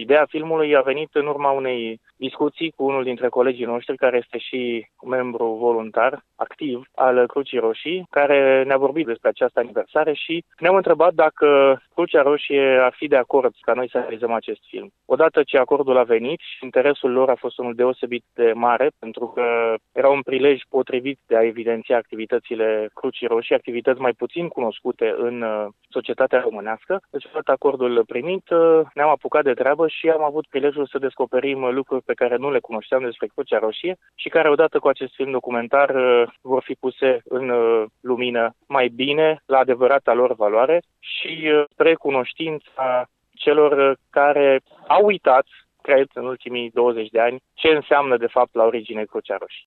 Ideea filmului a venit în urma unei discuții cu unul dintre colegii noștri, care este și membru voluntar activ al Crucii Roșii, care ne-a vorbit despre această aniversare și ne-am întrebat dacă Crucea Roșie ar fi de acord ca noi să realizăm acest film. Odată ce acordul a venit și interesul lor a fost unul deosebit de mare, pentru că era un prilej potrivit de a evidenția activitățile Crucii Roșii, activități mai puțin cunoscute în societatea românească. Deci, odată acordul primit, ne-am apucat de treabă și am avut prilejul să descoperim lucruri pe care nu le cunoșteam despre Crucea Roșie și care, odată cu acest film documentar, vor fi puse în lumină mai bine, la adevărata lor valoare și spre cunoștința celor care au uitat, cred, în ultimii 20 de ani, ce înseamnă, de fapt, la origine Crucea Roșie.